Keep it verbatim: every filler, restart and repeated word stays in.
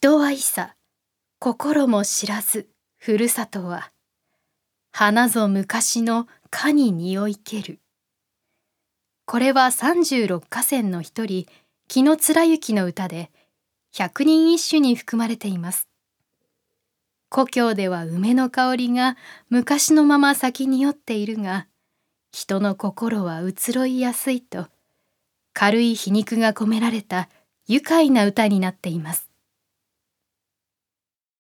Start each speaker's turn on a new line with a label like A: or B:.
A: 人はいさ、心も知らず、ふるさとは。花ぞ昔のかに匂いける。これは三十六歌仙の一人、紀貫之の歌で、百人一首に含まれています。故郷では梅の香りが昔のまま咲き匂っているが、人の心は移ろいやすいと、軽い皮肉が込められた愉快な歌になっています。